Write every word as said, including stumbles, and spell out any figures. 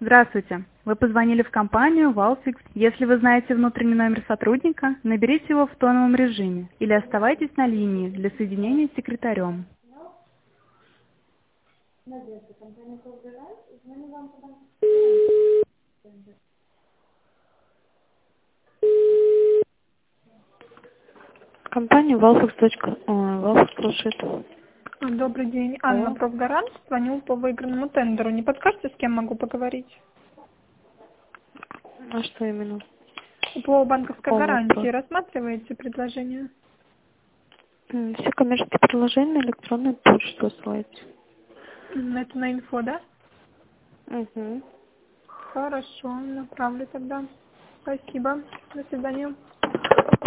Здравствуйте. Вы позвонили в компанию Valfix. Если вы знаете внутренний номер сотрудника, наберите его в тоновом режиме или оставайтесь на линии для соединения с секретарем. Компания Valfix. Точка- ой, Valfix слушает. Добрый день, Анна Алло. Профгарант. Звоню по выигранному тендеру. Не подскажете, с кем могу поговорить? А что именно? По банковской Какой гарантии вопрос? рассматриваете предложение? М, Все коммерческие предложения на электронную почту ссылайте. М, Это на инфо, да? Угу. Хорошо, направлю тогда. Спасибо. До свидания.